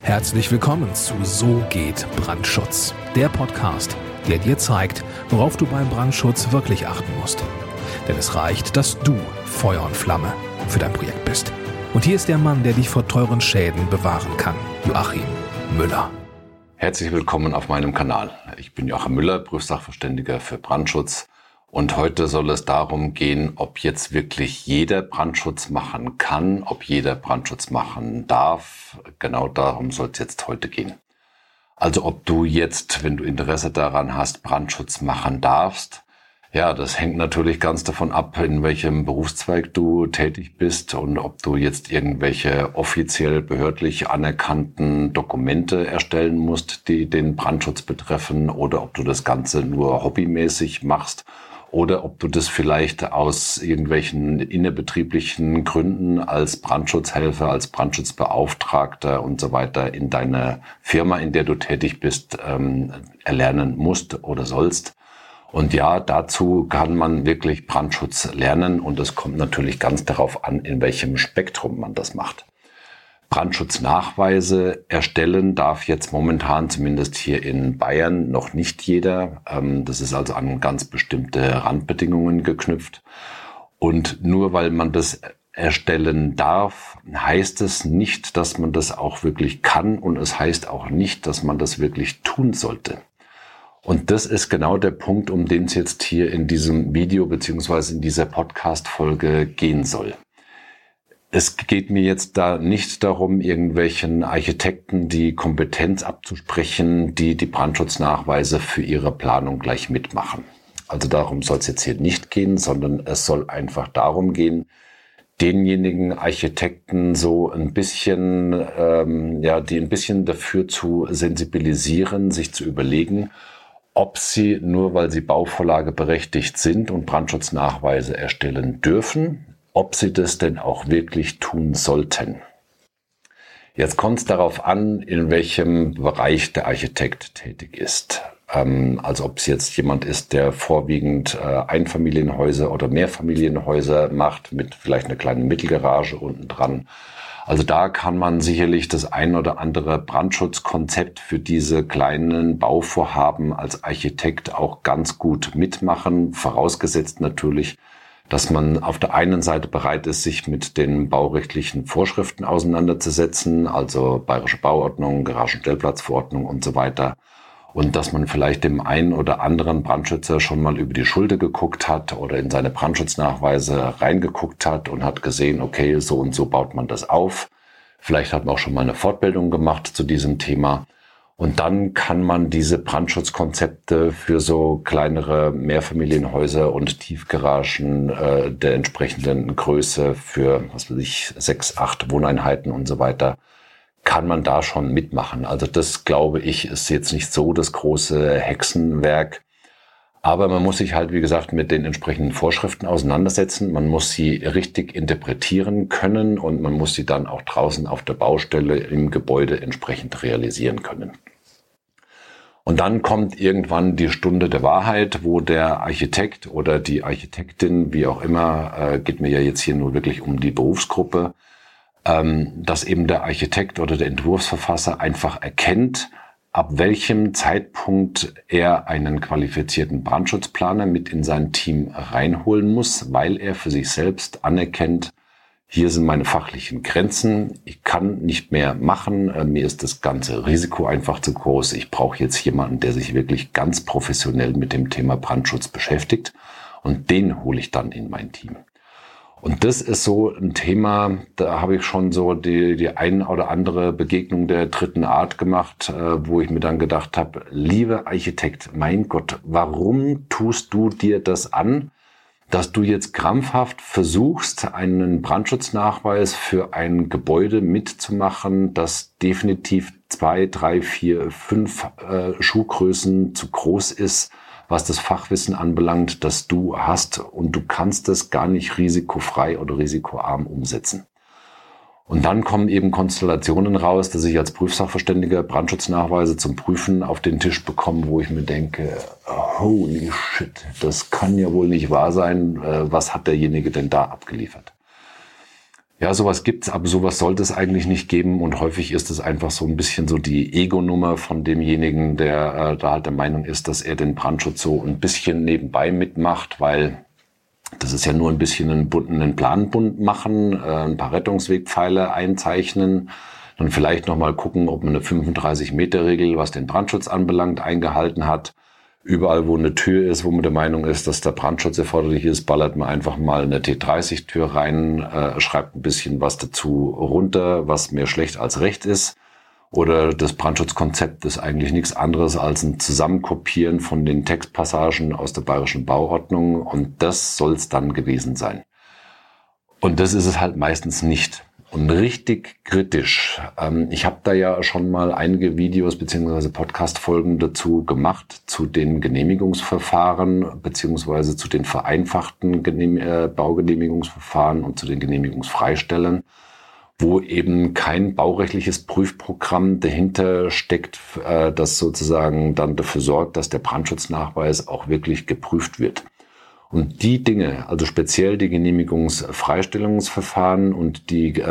Herzlich willkommen zu So geht Brandschutz, der Podcast, der dir zeigt, worauf du beim Brandschutz wirklich achten musst. Denn es reicht, dass du Feuer und Flamme für dein Projekt bist. Und hier ist der Mann, der dich vor teuren Schäden bewahren kann, Joachim Müller. Herzlich willkommen auf meinem Kanal. Ich bin Joachim Müller, Berufssachverständiger für Brandschutz. Und heute soll es darum gehen, ob jetzt wirklich jeder Brandschutz machen kann, ob jeder Brandschutz machen darf. Genau darum soll es jetzt heute gehen. Also ob du jetzt, wenn du Interesse daran hast, Brandschutz machen darfst. Ja, das hängt natürlich ganz davon ab, in welchem Berufszweig du tätig bist und ob du jetzt irgendwelche offiziell behördlich anerkannten Dokumente erstellen musst, die den Brandschutz betreffen, oder ob du das Ganze nur hobbymäßig machst. Oder ob du das vielleicht aus irgendwelchen innerbetrieblichen Gründen als Brandschutzhelfer, als Brandschutzbeauftragter und so weiter in deiner Firma, in der du tätig bist, erlernen musst oder sollst. Und ja, dazu kann man wirklich Brandschutz lernen, und es kommt natürlich ganz darauf an, in welchem Spektrum man das macht. Brandschutznachweise erstellen darf jetzt momentan, zumindest hier in Bayern, noch nicht jeder. Das ist also an ganz bestimmte Randbedingungen geknüpft. Und nur weil man das erstellen darf, heißt es nicht, dass man das auch wirklich kann, und es heißt auch nicht, dass man das wirklich tun sollte. Und das ist genau der Punkt, um den es jetzt hier in diesem Video beziehungsweise in dieser Podcast-Folge gehen soll. Es geht mir jetzt da nicht darum, irgendwelchen Architekten die Kompetenz abzusprechen, die Brandschutznachweise für ihre Planung gleich mitmachen. Also darum soll es jetzt hier nicht gehen, sondern es soll einfach darum gehen, denjenigen Architekten so ein bisschen, die ein bisschen dafür zu sensibilisieren, sich zu überlegen, ob sie, nur weil sie Bauvorlage berechtigt sind und Brandschutznachweise erstellen dürfen, ob sie das denn auch wirklich tun sollten. Jetzt kommt es darauf an, in welchem Bereich der Architekt tätig ist. Also ob es jetzt jemand ist, der vorwiegend Einfamilienhäuser oder Mehrfamilienhäuser macht, mit vielleicht einer kleinen Mittelgarage unten dran. Also da kann man sicherlich das ein oder andere Brandschutzkonzept für diese kleinen Bauvorhaben als Architekt auch ganz gut mitmachen, vorausgesetzt natürlich, dass man auf der einen Seite bereit ist, sich mit den baurechtlichen Vorschriften auseinanderzusetzen, also Bayerische Bauordnung, Garagenstellplatzverordnung und so weiter. Und dass man vielleicht dem einen oder anderen Brandschützer schon mal über die Schulter geguckt hat oder in seine Brandschutznachweise reingeguckt hat und hat gesehen, okay, so und so baut man das auf. Vielleicht hat man auch schon mal eine Fortbildung gemacht zu diesem Thema. Und dann kann man diese Brandschutzkonzepte für so kleinere Mehrfamilienhäuser und Tiefgaragen der entsprechenden Größe für, 6, 8 Wohneinheiten und so weiter, kann man da schon mitmachen. Also das, glaube ich, ist jetzt nicht so das große Hexenwerk. Aber man muss sich halt, wie gesagt, mit den entsprechenden Vorschriften auseinandersetzen. Man muss sie richtig interpretieren können und man muss sie dann auch draußen auf der Baustelle im Gebäude entsprechend realisieren können. Und dann kommt irgendwann die Stunde der Wahrheit, wo der Architekt oder die Architektin, wie auch immer, geht mir ja jetzt hier nur wirklich um die Berufsgruppe, dass eben der Architekt oder der Entwurfsverfasser einfach erkennt, ab welchem Zeitpunkt er einen qualifizierten Brandschutzplaner mit in sein Team reinholen muss, weil er für sich selbst anerkennt, hier sind meine fachlichen Grenzen, ich kann nicht mehr machen, mir ist das ganze Risiko einfach zu groß. Ich brauche jetzt jemanden, der sich wirklich ganz professionell mit dem Thema Brandschutz beschäftigt, und den hole ich dann in mein Team. Und das ist so ein Thema, da habe ich schon so die ein oder andere Begegnung der dritten Art gemacht, wo ich mir dann gedacht habe, lieber Architekt, mein Gott, warum tust du dir das an, dass du jetzt krampfhaft versuchst, einen Brandschutznachweis für ein Gebäude mitzumachen, das definitiv 2, 3, 4, 5 Schuhgrößen zu groß ist, was das Fachwissen anbelangt, das du hast, und du kannst es gar nicht risikofrei oder risikoarm umsetzen. Und dann kommen eben Konstellationen raus, dass ich als Prüfsachverständiger Brandschutznachweise zum Prüfen auf den Tisch bekomme, wo ich mir denke, holy shit, das kann ja wohl nicht wahr sein. Was hat derjenige denn da abgeliefert? Ja, sowas gibt's, aber sowas sollte es eigentlich nicht geben und häufig ist es einfach so ein bisschen so die Ego-Nummer von demjenigen, der da halt der Meinung ist, dass er den Brandschutz so ein bisschen nebenbei mitmacht, weil das ist ja nur ein bisschen einen Planbund machen, ein paar Rettungswegpfeile einzeichnen, dann vielleicht nochmal gucken, ob man eine 35-Meter-Regel, was den Brandschutz anbelangt, eingehalten hat. Überall, wo eine Tür ist, wo man der Meinung ist, dass der Brandschutz erforderlich ist, ballert man einfach mal eine T30-Tür rein, schreibt ein bisschen was dazu runter, was mehr schlecht als recht ist. Oder das Brandschutzkonzept ist eigentlich nichts anderes als ein Zusammenkopieren von den Textpassagen aus der Bayerischen Bauordnung und das soll es dann gewesen sein. Und das ist es halt meistens nicht. Und richtig kritisch. Ich habe da ja schon mal einige Videos bzw. Podcast-Folgen dazu gemacht, zu den Genehmigungsverfahren bzw. zu den vereinfachten Baugenehmigungsverfahren und zu den Genehmigungsfreistellen, wo eben kein baurechtliches Prüfprogramm dahinter steckt, das sozusagen dann dafür sorgt, dass der Brandschutznachweis auch wirklich geprüft wird. Und die Dinge, also speziell die Genehmigungsfreistellungsverfahren und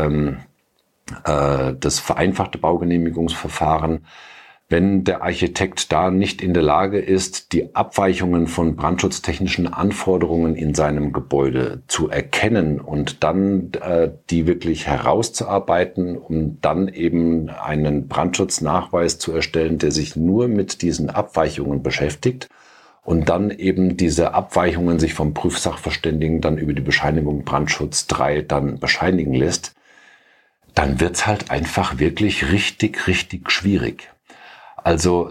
das vereinfachte Baugenehmigungsverfahren, wenn der Architekt da nicht in der Lage ist, die Abweichungen von brandschutztechnischen Anforderungen in seinem Gebäude zu erkennen und dann die wirklich herauszuarbeiten, um dann eben einen Brandschutznachweis zu erstellen, der sich nur mit diesen Abweichungen beschäftigt, und dann eben diese Abweichungen sich vom Prüfsachverständigen dann über die Bescheinigung Brandschutz 3 dann bescheinigen lässt, dann wird's halt einfach wirklich richtig, richtig schwierig. Also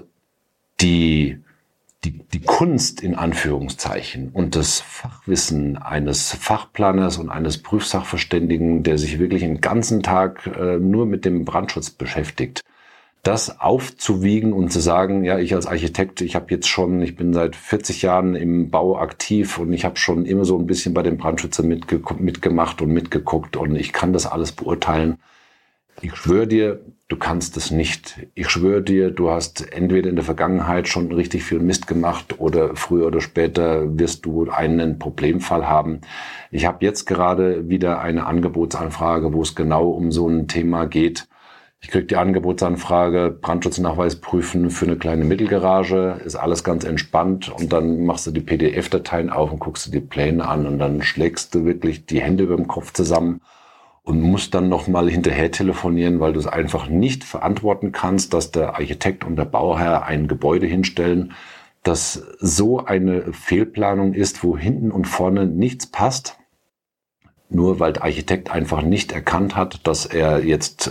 die Kunst in Anführungszeichen und das Fachwissen eines Fachplaners und eines Prüfsachverständigen, der sich wirklich den ganzen Tag nur mit dem Brandschutz beschäftigt, das aufzuwiegen und zu sagen, ja, ich als Architekt, ich bin seit 40 Jahren im Bau aktiv und ich habe schon immer so ein bisschen bei den Brandschützern mitgemacht und mitgeguckt und ich kann das alles beurteilen. Ich schwöre dir, du kannst es nicht. Ich schwöre dir, du hast entweder in der Vergangenheit schon richtig viel Mist gemacht oder früher oder später wirst du einen Problemfall haben. Ich habe jetzt gerade wieder eine Angebotsanfrage, wo es genau um so ein Thema geht. Ich kriege die Angebotsanfrage, Brandschutznachweis prüfen für eine kleine Mittelgarage, ist alles ganz entspannt und dann machst du die PDF-Dateien auf und guckst du die Pläne an und dann schlägst du wirklich die Hände über dem Kopf zusammen und musst dann nochmal hinterher telefonieren, weil du es einfach nicht verantworten kannst, dass der Architekt und der Bauherr ein Gebäude hinstellen, das so eine Fehlplanung ist, wo hinten und vorne nichts passt, nur weil der Architekt einfach nicht erkannt hat, dass er jetzt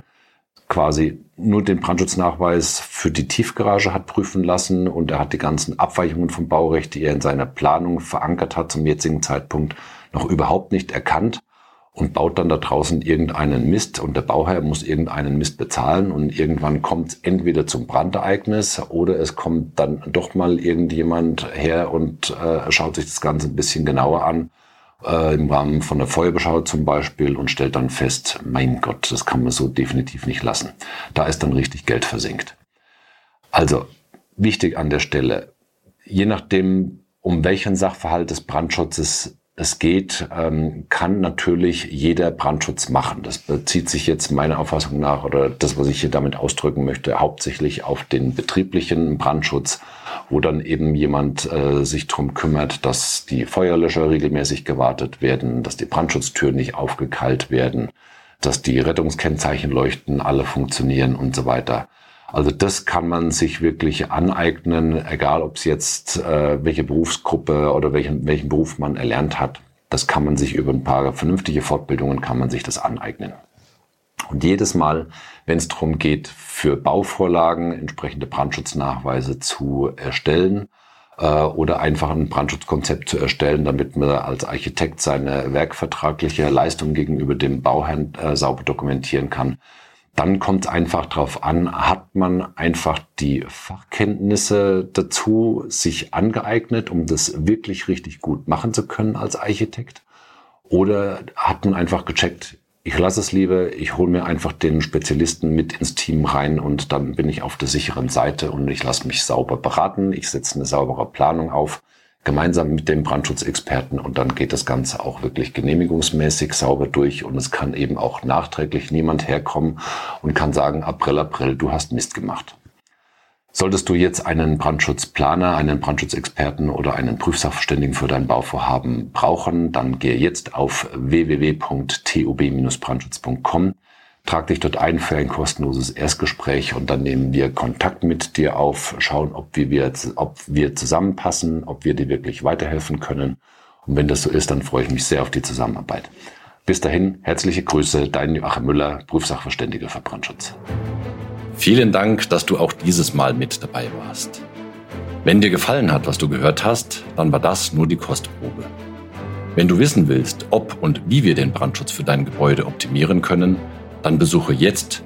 quasi nur den Brandschutznachweis für die Tiefgarage hat prüfen lassen und er hat die ganzen Abweichungen vom Baurecht, die er in seiner Planung verankert hat, zum jetzigen Zeitpunkt noch überhaupt nicht erkannt und baut dann da draußen irgendeinen Mist und der Bauherr muss irgendeinen Mist bezahlen und irgendwann kommt es entweder zum Brandereignis oder es kommt dann doch mal irgendjemand her und schaut sich das Ganze ein bisschen genauer an, im Rahmen von der Feuerbeschau zum Beispiel und stellt dann fest, mein Gott, das kann man so definitiv nicht lassen. Da ist dann richtig Geld versenkt. Also wichtig an der Stelle, je nachdem, um welchen Sachverhalt des Brandschutzes es geht, kann natürlich jeder Brandschutz machen. Das bezieht sich jetzt meiner Auffassung nach oder das, was ich hier damit ausdrücken möchte, hauptsächlich auf den betrieblichen Brandschutz, wo dann eben jemand sich drum kümmert, dass die Feuerlöscher regelmäßig gewartet werden, dass die Brandschutztüren nicht aufgekeilt werden, dass die Rettungskennzeichenleuchten alle funktionieren und so weiter. Also das kann man sich wirklich aneignen, egal ob es jetzt welche Berufsgruppe oder welchen Beruf man erlernt hat. Das kann man sich über ein paar vernünftige Fortbildungen kann man sich das aneignen. Und jedes Mal, wenn es darum geht, für Bauvorlagen entsprechende Brandschutznachweise zu erstellen oder einfach ein Brandschutzkonzept zu erstellen, damit man als Architekt seine werkvertragliche Leistung gegenüber dem Bauherrn sauber dokumentieren kann, dann kommt es einfach darauf an, hat man einfach die Fachkenntnisse dazu sich angeeignet, um das wirklich richtig gut machen zu können als Architekt? Oder hat man einfach gecheckt, ich lasse es lieber, ich hole mir einfach den Spezialisten mit ins Team rein und dann bin ich auf der sicheren Seite und ich lasse mich sauber beraten, ich setze eine saubere Planung auf, gemeinsam mit dem Brandschutzexperten, und dann geht das Ganze auch wirklich genehmigungsmäßig sauber durch und es kann eben auch nachträglich niemand herkommen und kann sagen, April, du hast Mist gemacht. Solltest du jetzt einen Brandschutzplaner, einen Brandschutzexperten oder einen Prüfsachverständigen für dein Bauvorhaben brauchen, dann gehe jetzt auf www.tub-brandschutz.com, trag dich dort ein für ein kostenloses Erstgespräch und dann nehmen wir Kontakt mit dir auf, schauen, ob wir zusammenpassen, ob wir dir wirklich weiterhelfen können. Und wenn das so ist, dann freue ich mich sehr auf die Zusammenarbeit. Bis dahin, herzliche Grüße, dein Joachim Müller, Prüfsachverständiger für Brandschutz. Vielen Dank, dass du auch dieses Mal mit dabei warst. Wenn dir gefallen hat, was du gehört hast, dann war das nur die Kostprobe. Wenn du wissen willst, ob und wie wir den Brandschutz für dein Gebäude optimieren können, dann besuche jetzt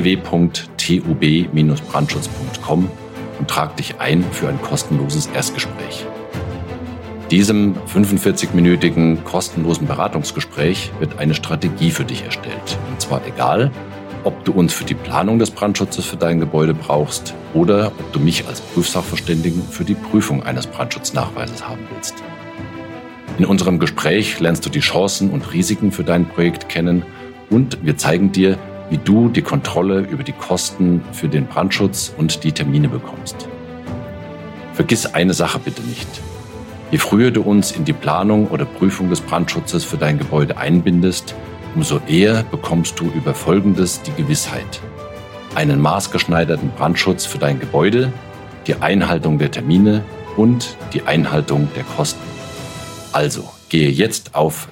www.tub-brandschutz.com und trag dich ein für ein kostenloses Erstgespräch. In diesem 45-minütigen kostenlosen Beratungsgespräch wird eine Strategie für dich erstellt. Und zwar egal, ob du uns für die Planung des Brandschutzes für dein Gebäude brauchst oder ob du mich als Prüfsachverständigen für die Prüfung eines Brandschutznachweises haben willst. In unserem Gespräch lernst du die Chancen und Risiken für dein Projekt kennen und wir zeigen dir, wie du die Kontrolle über die Kosten für den Brandschutz und die Termine bekommst. Vergiss eine Sache bitte nicht. Je früher du uns in die Planung oder Prüfung des Brandschutzes für dein Gebäude einbindest, umso eher bekommst du über Folgendes die Gewissheit: einen maßgeschneiderten Brandschutz für dein Gebäude, die Einhaltung der Termine und die Einhaltung der Kosten. Also, gehe jetzt auf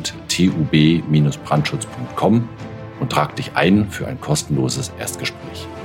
www.tub-brandschutz.com und trag dich ein für ein kostenloses Erstgespräch.